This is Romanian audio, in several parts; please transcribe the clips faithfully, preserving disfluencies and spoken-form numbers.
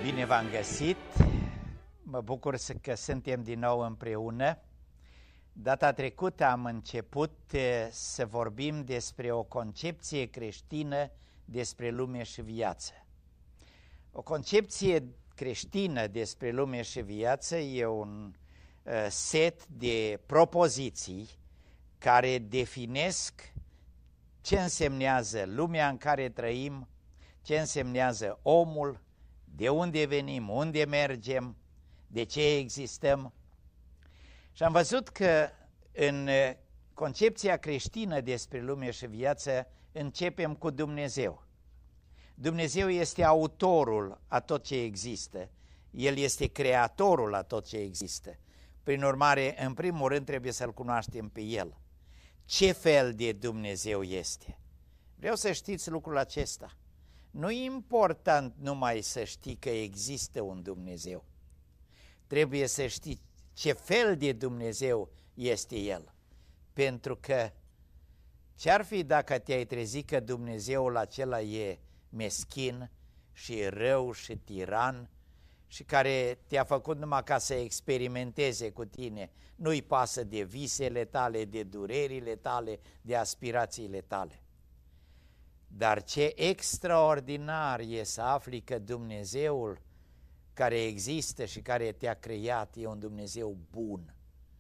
Bine v-am găsit, mă bucur că suntem din nou împreună. Data trecută am început să vorbim despre o concepție creștină despre lume și viață. O concepție creștină despre lume și viață e un set de propoziții care definesc ce însemnează lumea în care trăim, ce însemnează omul, de unde venim, unde mergem, de ce existăm. Și am văzut că în concepția creștină despre lume și viață începem cu Dumnezeu. Dumnezeu este autorul a tot ce există, El este creatorul a tot ce există. Prin urmare, în primul rând trebuie să-L cunoaștem pe El. Ce fel de Dumnezeu este? Vreau să știți lucrul acesta. Nu e important numai să știi că există un Dumnezeu. Trebuie să știi ce fel de Dumnezeu este El. Pentru că ce-ar fi dacă te-ai trezit că Dumnezeul acela e meschin și rău și tiran și care te-a făcut numai ca să experimenteze cu tine, nu-i pasă de visele tale, de durerile tale, de aspirațiile tale. Dar ce extraordinar e să afli că Dumnezeul care există și care te-a creat e un Dumnezeu bun.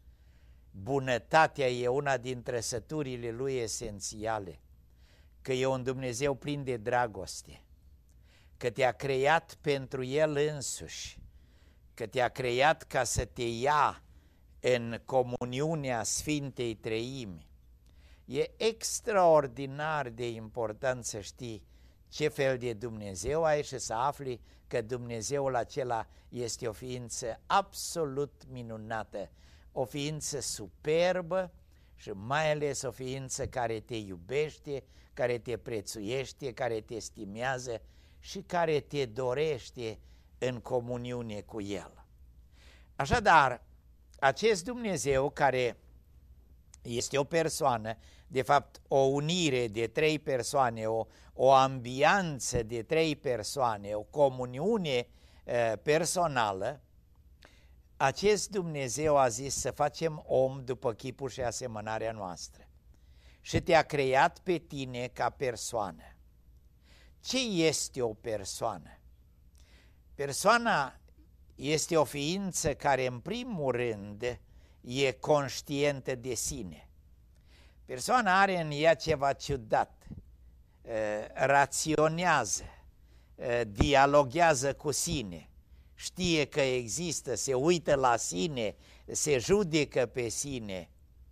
Bunătatea e una din trăsăturile Lui esențiale, că e un Dumnezeu plin de dragoste, că te-a creat pentru El însuși, că te-a creat ca să te ia în comuniunea Sfintei Treimi. E extraordinar de important să știi ce fel de Dumnezeu ai și să afli că Dumnezeul acela este o ființă absolut minunată, o ființă superbă și mai ales o ființă care te iubește, care te prețuiește, care te stimează și care te dorește în comuniune cu El. Așadar, acest Dumnezeu care este o persoană, de fapt o unire de trei persoane, o, o ambianță de trei persoane, o comuniune uh, personală, acest Dumnezeu a zis să facem om după chipul și asemănarea noastră și te-a creat pe tine ca persoană. Ce este o persoană? Persoana este o ființă care în primul rând e conștientă de sine. Persoana are în ea ceva ciudat, raționează, dialoghează cu sine, știe că există, se uită la sine, se judecă pe sine.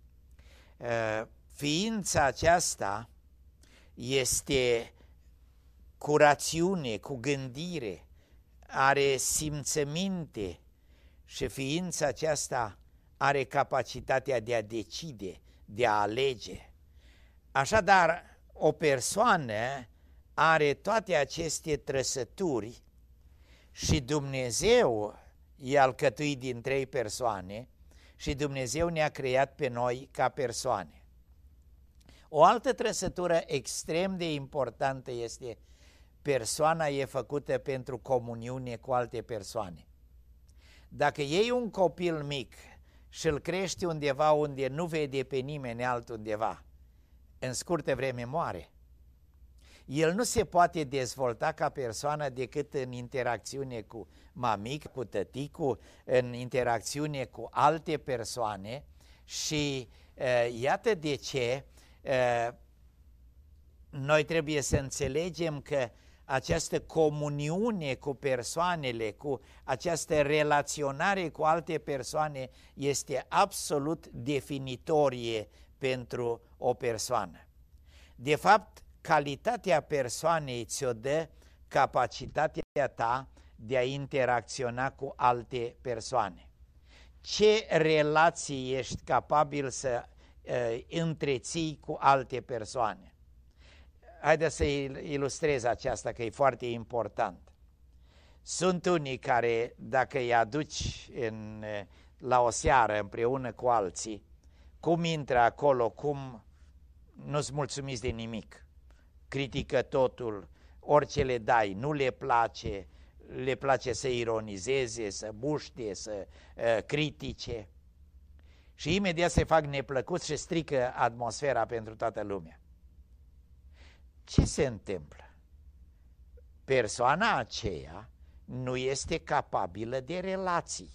Ființa aceasta este cu rațiune, cu gândire, are simțăminte și ființa aceasta are capacitatea de a decide, de a alege. Așadar, o persoană are toate aceste trăsături și Dumnezeu e alcătuit din trei persoane și Dumnezeu ne-a creat pe noi ca persoane. O altă trăsătură extrem de importantă este persoana e făcută pentru comuniune cu alte persoane. Dacă iei un copil mic și îl crești undeva unde nu vede pe nimeni altundeva, în scurtă vreme moare. El nu se poate dezvolta ca persoană decât în interacțiune cu mamic, cu tăticul, în interacțiune cu alte persoane și uh, iată de ce uh, noi trebuie să înțelegem că această comuniune cu persoanele, cu această relaționare cu alte persoane este absolut definitorie pentru o persoană. De fapt, calitatea persoanei ți-o dă capacitatea ta de a interacționa cu alte persoane. Ce relații ești capabil să uh, întreții cu alte persoane? Haideți să ilustrez aceasta, că e foarte important. Sunt unii care, dacă îi aduci în, la o seară împreună cu alții, cum intră acolo, cum nu-ți mulțumiți de nimic, critică totul, orice le dai, nu le place, le place să ironizeze, să muște, să uh, critique și imediat se fac neplăcuți și strică atmosfera pentru toată lumea. Ce se întâmplă? Persoana aceea nu este capabilă de relații,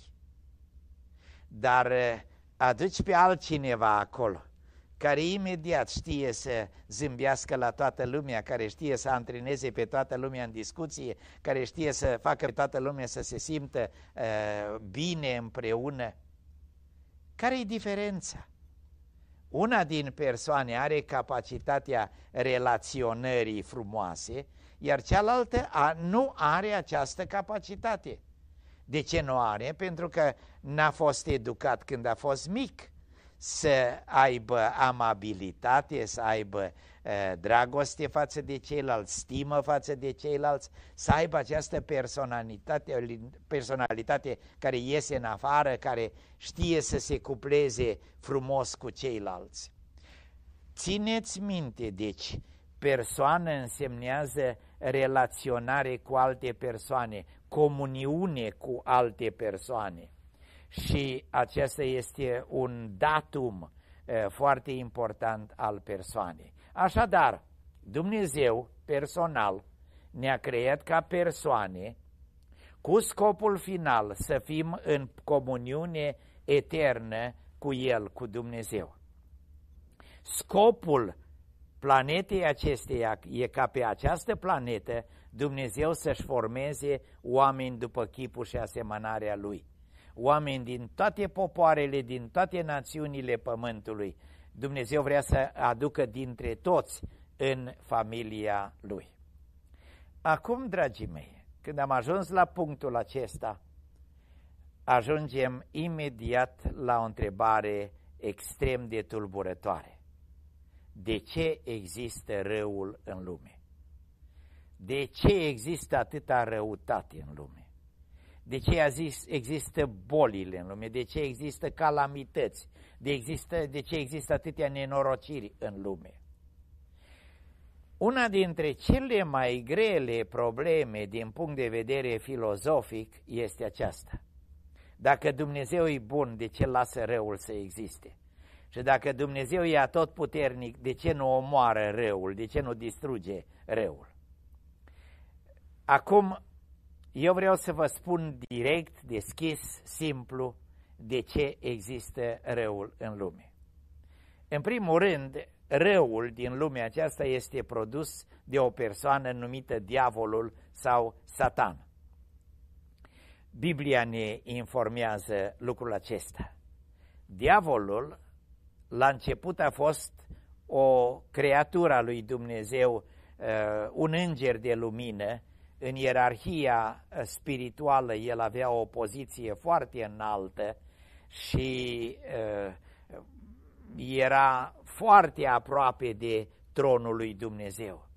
dar aduci pe altcineva acolo, care imediat știe să zâmbească la toată lumea, care știe să antreneze pe toată lumea în discuție, care știe să facă pe toată lumea să se simtă uh, bine împreună. Care e diferența? Una din persoane are capacitatea relaționării frumoase, iar cealaltă a, nu are această capacitate. De ce nu are? Pentru că n-a fost educat când a fost mic să aibă amabilitate, să aibă uh, dragoste față de ceilalți, stimă față de ceilalți, să aibă această personalitate, personalitate care iese în afară, care știe să se cupleze frumos cu ceilalți. Țineți minte, deci, persoană însemnează relaționare cu alte persoane, comuniune cu alte persoane. Și acesta este un datum uh, foarte important al persoanei. Așadar, Dumnezeu personal ne-a creat ca persoane cu scopul final să fim în comuniune eternă cu El, cu Dumnezeu. Scopul planetei acesteia e ca pe această planetă Dumnezeu să-și formeze oameni după chipul și asemănarea Lui. Oameni din toate popoarele, din toate națiunile pământului. Dumnezeu vrea să aducă dintre toți în familia Lui. Acum, dragii mei, când am ajuns la punctul acesta, ajungem imediat la o întrebare extrem de tulburătoare. De ce există răul în lume? De ce există atâta răutate în lume? De ce există bolile în lume? De ce există calamități? De, există, de ce există atâtea nenorociri în lume? Una dintre cele mai grele probleme din punct de vedere filozofic este aceasta. Dacă Dumnezeu e bun, de ce lasă răul să existe? Și dacă Dumnezeu e atotputernic, de ce nu omoară răul? De ce nu distruge răul? Acum, eu vreau să vă spun direct, deschis, simplu, de ce există răul în lume. În primul rând, răul din lumea aceasta este produs de o persoană numită diavolul sau Satan. Biblia ne informează lucrul acesta. Diavolul, la început, a fost o creatură a lui Dumnezeu, un înger de lumină. În ierarhia spirituală el avea o poziție foarte înaltă și uh, era foarte aproape de tronul lui Dumnezeu.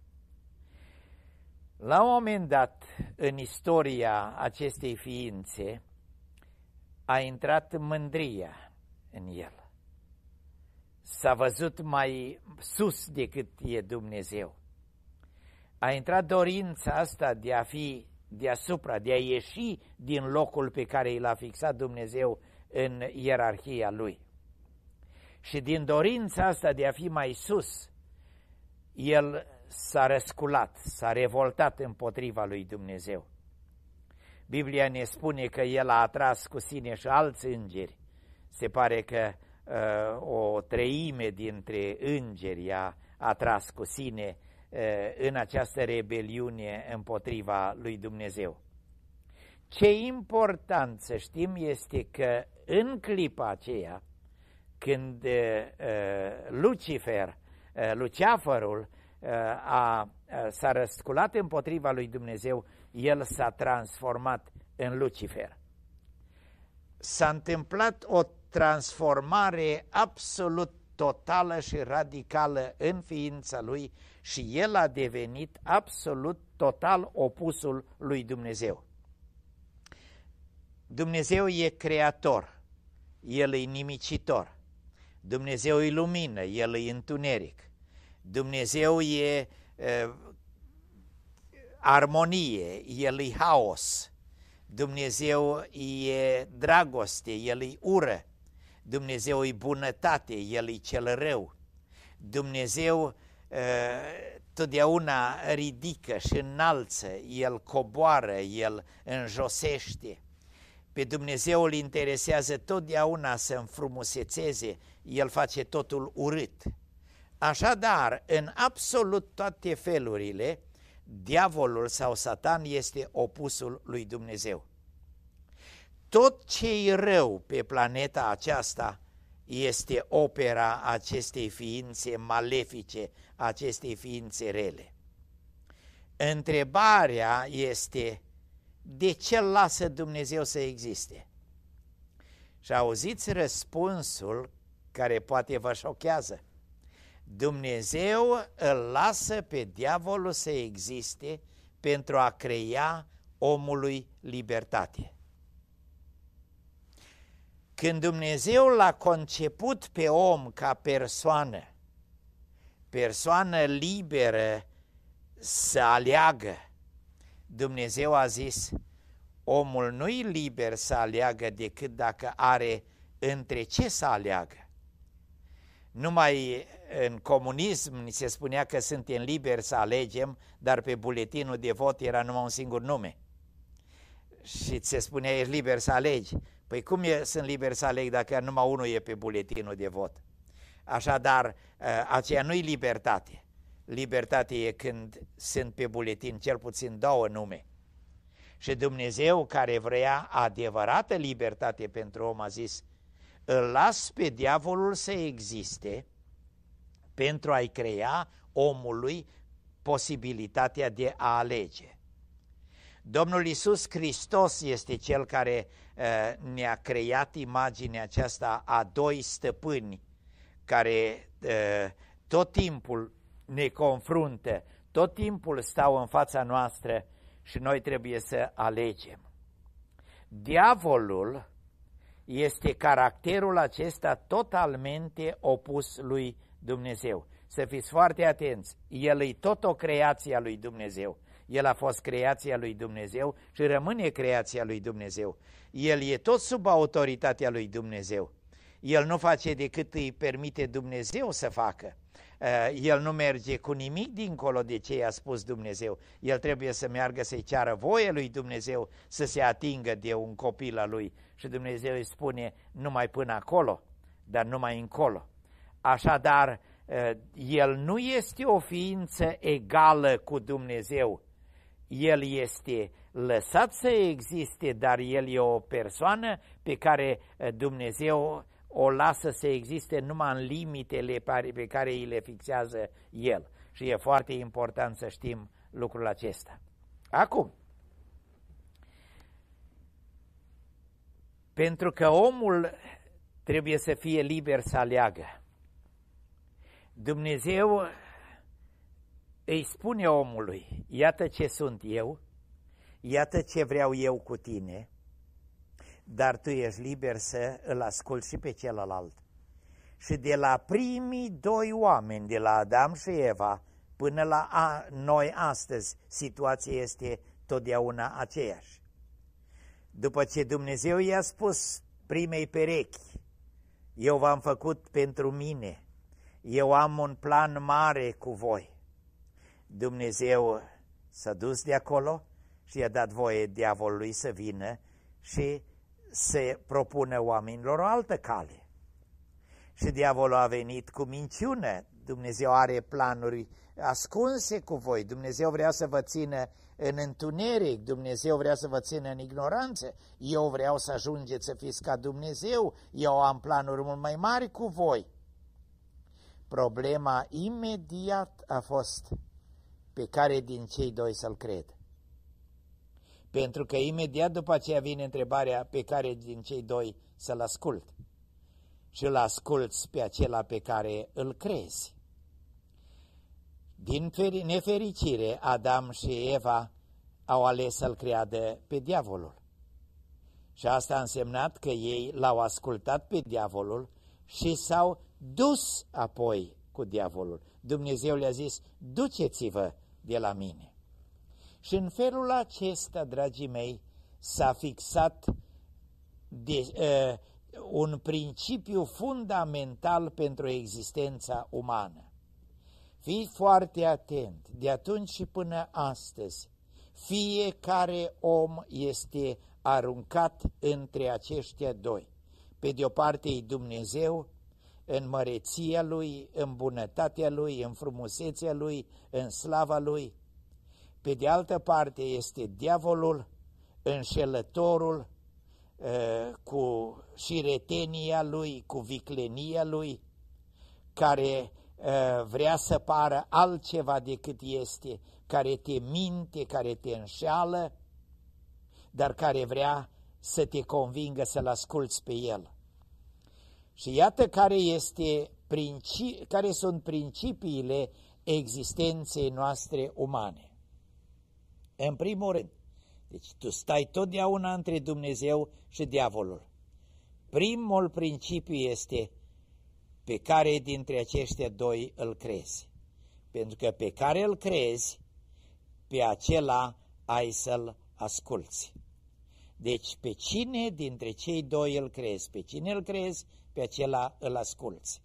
La un moment dat, în istoria acestei ființe, a intrat mândria în el. S-a văzut mai sus decât e Dumnezeu. A intrat dorința asta de a fi deasupra, de a ieși din locul pe care l-a fixat Dumnezeu în ierarhia lui. Și din dorința asta de a fi mai sus, el s-a răsculat, s-a revoltat împotriva lui Dumnezeu. Biblia ne spune că el a atras cu sine și alți îngeri. Se pare că uh, o treime dintre îngeri a atras cu sine în această rebeliune împotriva lui Dumnezeu. Ce important să știm este că în clipa aceea, când Lucifer, Luceafărul, a, s-a răsculat împotriva lui Dumnezeu, el s-a transformat în Lucifer. S-a întâmplat o transformare absolut totală și radicală în ființa lui și el a devenit absolut total opusul lui Dumnezeu. Dumnezeu e creator, el e nimicitor. Dumnezeu e lumină, el e întuneric. Dumnezeu e, armonie, El e haos. Dumnezeu e dragoste, El e ură. Dumnezeu e bunătate, El e cel rău. Dumnezeu totdeauna ridică și înalță, El coboară, El înjosește. Pe Dumnezeu îl interesează totdeauna să înfrumusețeze, El face totul urât. Așadar, în absolut toate felurile, diavolul sau Satan este opusul lui Dumnezeu. Tot ce e rău pe planeta aceasta este opera acestei ființe malefice, acestei ființe rele. Întrebarea este, de ce lasă Dumnezeu să existe? Și auziți răspunsul care poate vă șochează. Dumnezeu îl lasă pe diavolul să existe pentru a crea omului libertate. Când Dumnezeu l-a conceput pe om ca persoană, persoană liberă să aleagă, Dumnezeu a zis, omul nu-i liber să aleagă decât dacă are între ce să aleagă. Numai în comunism ni se spunea că suntem liberi să alegem, dar pe buletinul de vot era numai un singur nume. Și ți se spunea, ești liber să alegi. Păi cum e, sunt liber să aleg dacă numai unul e pe buletinul de vot? Așadar, aceea nu-i libertate. Libertate e când sunt pe buletin cel puțin două nume. Și Dumnezeu, care vrea adevărată libertate pentru om, a zis, îl las pe diavolul să existe pentru a-i crea omului posibilitatea de a alege. Domnul Iisus Hristos este Cel care uh, ne-a creat imaginea aceasta a doi stăpâni care uh, tot timpul ne confruntă, tot timpul stau în fața noastră și noi trebuie să alegem. Diavolul este caracterul acesta totalmente opus lui Dumnezeu. Să fiți foarte atenți, el e tot o creație a lui Dumnezeu. El a fost creația lui Dumnezeu și rămâne creația lui Dumnezeu. El e tot sub autoritatea lui Dumnezeu. El nu face decât îi permite Dumnezeu să facă. El nu merge cu nimic dincolo de ce i-a spus Dumnezeu. El trebuie să meargă să-i ceară voie lui Dumnezeu să se atingă de un copil al lui. Și Dumnezeu îi spune numai până acolo, dar numai încolo. Așadar, el nu este o ființă egală cu Dumnezeu. El este lăsat să existe, dar el e o persoană pe care Dumnezeu o lasă să existe numai în limitele pe care îi le fixează el. Și e foarte important să știm lucrul acesta. Acum, pentru că omul trebuie să fie liber să aleagă, Dumnezeu îi spune omului, iată ce sunt eu, iată ce vreau eu cu tine, dar tu ești liber să îl asculți și pe celălalt. Și de la primii doi oameni, de la Adam și Eva, până la a, noi astăzi, situația este totdeauna aceeași. După ce Dumnezeu i-a spus primei perechi, eu v-am făcut pentru mine, eu am un plan mare cu voi. Dumnezeu s-a dus de acolo și i-a dat voie diavolului să vină și să propună oamenilor o altă cale. Și diavolul a venit cu minciună. Dumnezeu are planuri ascunse cu voi. Dumnezeu vrea să vă țină în întuneric. Dumnezeu vrea să vă țină în ignoranță. Eu vreau să ajungeți să fiți ca Dumnezeu. Eu am planuri mult mai mari cu voi. Problema imediat a fost pe care din cei doi să-l cred. Pentru că imediat după aceea vine întrebarea pe care din cei doi să-l ascult. Și îl asculți pe acela pe care îl crezi. Din nefericire, Adam și Eva au ales să-l creadă pe diavolul. Și asta a însemnat că ei l-au ascultat pe diavolul și s-au dus apoi cu diavolul. Dumnezeu le-a zis, duceți-vă de la mine. Și în felul acesta, dragii mei, s-a fixat de, uh, un principiu fundamental pentru existența umană. Fii foarte atent, de atunci și până astăzi, fiecare om este aruncat între aceștia doi. Pe de o parte e Dumnezeu, în măreția Lui, în bunătatea Lui, în frumusețea Lui, în slava Lui. Pe de altă parte este diavolul, înșelătorul, cu șiretenia lui, cu viclenia lui, care vrea să pară altceva decât este, care te minte, care te înșeală, dar care vrea să te convingă să-L asculți pe El. Și iată care, este, care sunt principiile existenței noastre umane. În primul rând, deci tu stai totdeauna între Dumnezeu și diavolul. Primul principiu este pe care dintre aceștia doi îl crezi. Pentru că pe care îl crezi, pe acela ai să-l asculți. Deci pe cine dintre cei doi îl crezi? Pe cine îl crezi, pe acela îl asculți.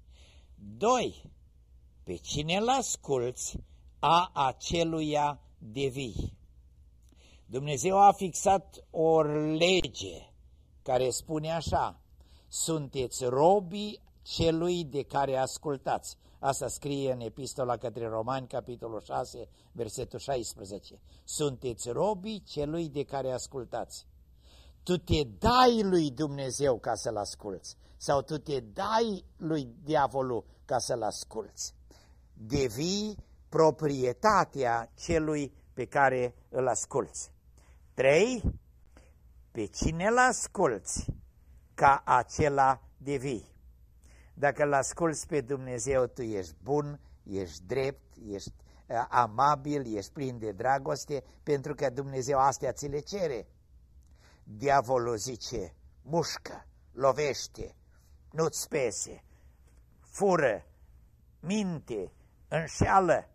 Doi, pe cine îl asculți, a aceluia devii. Dumnezeu a fixat o lege care spune așa: sunteți robii celui de care ascultați. Asta scrie în Epistola către Romani, capitolul șase, versetul șaisprezece. Sunteți robii celui de care ascultați. Tu te dai lui Dumnezeu ca să-L asculți sau tu te dai lui diavolul ca să-L asculți. Devii proprietatea celui pe care îl asculți. Trei, pe cine îl asculți, ca acela devii. Dacă îl asculți pe Dumnezeu, tu ești bun, ești drept, ești amabil, ești plin de dragoste, pentru că Dumnezeu astea ți le cere. Diavolul zice, mușcă, lovește, nu-ți pese, fură, minte, înșeală.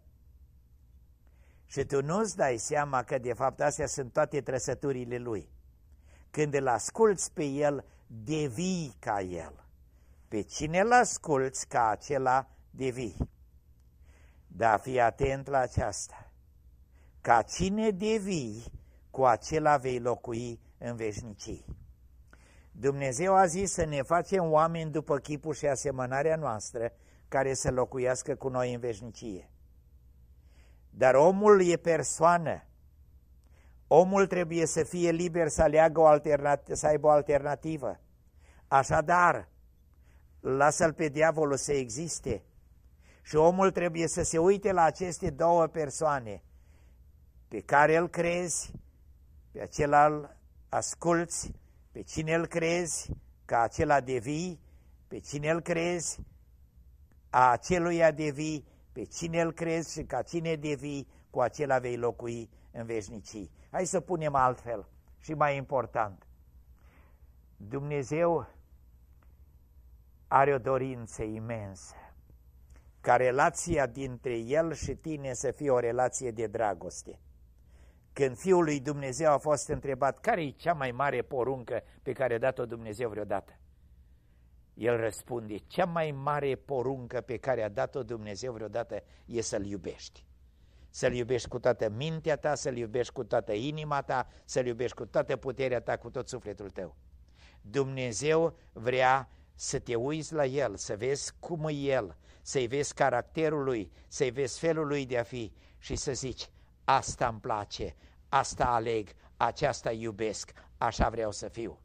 Și tu nu-ți dai seama că de fapt astea sunt toate trăsăturile lui. Când îl asculți pe el, devii ca el. Pe cine îl asculți, ca acela devii. Dar fii atent la aceasta. Ca cine devii, cu acela vei locui în veșnicii. Dumnezeu a zis să ne facem oameni după chipul și asemănarea noastră, care să locuiască cu noi în veșnicie. Dar omul e persoană. Omul trebuie să fie liber să aleagă o alternativă, să aibă o alternativă. Așadar, lasă-l pe diavolul să existe. Și omul trebuie să se uite la aceste două persoane. Pe care îl crezi, pe acela îl asculți, pe cine îl crezi, ca acela devii, pe cine îl crezi, a aceluia devii, pe cine îl crezi și ca cine devii, cu acela vei locui în veșnicii. Hai să punem altfel și mai important. Dumnezeu are o dorință imensă ca relația dintre El și tine să fie o relație de dragoste. Când Fiul lui Dumnezeu a fost întrebat care e cea mai mare poruncă pe care a dat-o Dumnezeu vreodată, El răspunde, cea mai mare poruncă pe care a dat-o Dumnezeu vreodată e să-L iubești. Să-L iubești cu toată mintea ta, să-L iubești cu toată inima ta, să-L iubești cu toată puterea ta, cu tot sufletul tău. Dumnezeu vrea să te uiți la El, să vezi cum e El, să-i vezi caracterul Lui, să-i vezi felul Lui de a fi și să zici, asta îmi place, asta aleg, aceasta iubesc, așa vreau să fiu.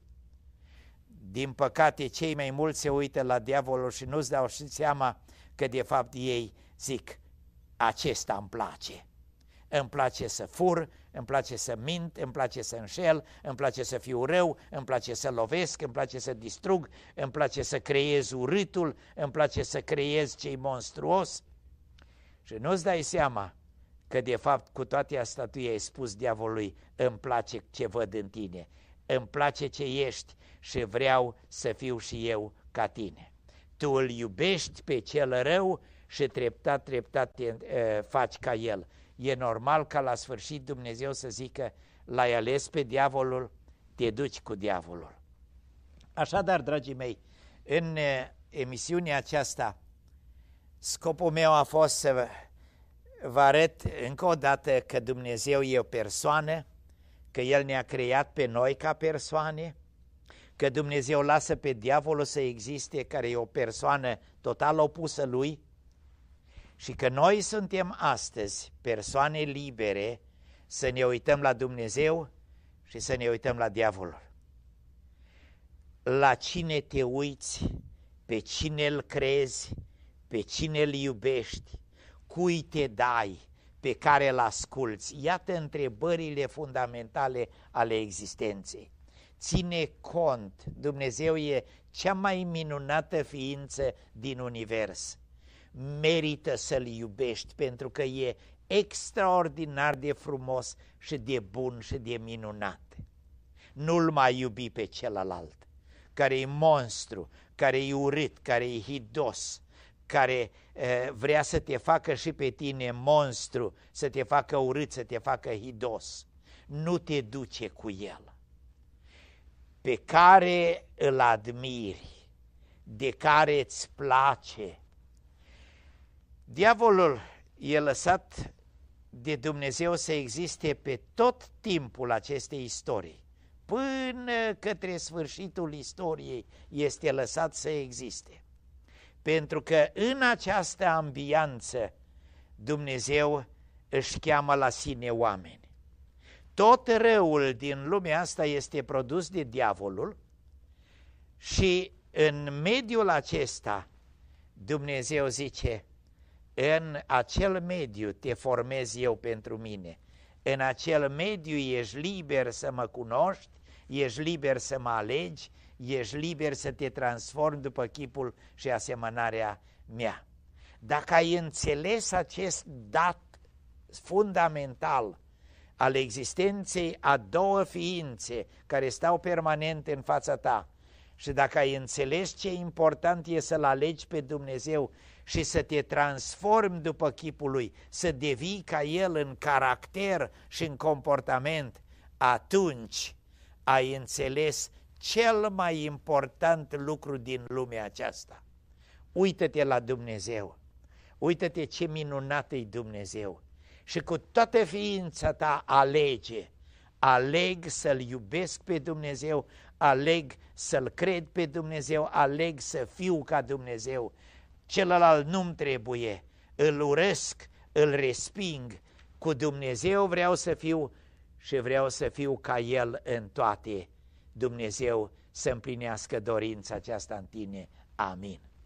Din păcate, cei mai mulți se uită la diavolul și nu-ți dau și seama că de fapt ei zic, acesta îmi place. Îmi place să fur, îmi place să mint, îmi place să înșel, îmi place să fiu rău, îmi place să lovesc, îmi place să distrug, îmi place să creez urâtul, îmi place să creez ce-i monstruos. Și nu-ți dai seama că de fapt cu toate astea tu i-ai spus diavolului, îmi place ce văd în tine, îmi place ce ești și vreau să fiu și eu ca tine. Tu îl iubești pe cel rău și treptat, treptat te uh, faci ca el. e normal ca la sfârșit Dumnezeu să zică, l-ai ales pe diavolul, te duci cu diavolul. Așadar, dragii mei, în emisiunea aceasta, scopul meu a fost să vă arăt încă o dată că Dumnezeu e o persoană, că El ne-a creat pe noi ca persoane, că Dumnezeu lasă pe diavolul să existe, care e o persoană total opusă Lui, și că noi suntem astăzi persoane libere să ne uităm la Dumnezeu și să ne uităm la diavolul. La cine te uiți, pe cine îl crezi, pe cine îl iubești, cui te dai, pe care îl asculți. Iată întrebările fundamentale ale existenței. Ține cont, Dumnezeu e cea mai minunată ființă din univers. Merită să-L iubești pentru că e extraordinar de frumos și de bun și de minunat. Nu-L mai iubi pe celălalt, care e monstru, care e urât, care e hidos, care uh, vrea să te facă și pe tine monstru, să te facă urât, să te facă hidos. Nu te duce cu el. Pe care îl admiri, de care îți place. Diavolul e lăsat de Dumnezeu să existe pe tot timpul acestei istorii. Până către sfârșitul istoriei este lăsat să existe. Pentru că în această ambianță Dumnezeu își cheamă la sine oameni. Tot răul din lumea asta este produs de diavolul și în mediul acesta Dumnezeu zice, în acel mediu te formez eu pentru mine, în acel mediu ești liber să mă cunoști, ești liber să mă alegi, ești liber să te transformi după chipul și asemănarea mea. Dacă ai înțeles acest dat fundamental al existenței a două ființe care stau permanent în fața ta și dacă ai înțeles ce important e să-L alegi pe Dumnezeu și să te transformi după chipul Lui, să devii ca El în caracter și în comportament, atunci ai înțeles cel mai important lucru din lumea aceasta. Uită-te la Dumnezeu, uită-te ce minunat e Dumnezeu și cu toată ființa ta alege, aleg să-L iubesc pe Dumnezeu, aleg să-L cred pe Dumnezeu, aleg să fiu ca Dumnezeu. Celălalt nu-mi trebuie, îl urăsc, îl resping, cu Dumnezeu vreau să fiu și vreau să fiu ca El în toate. Dumnezeu să împlinească dorința aceasta în tine. Amin.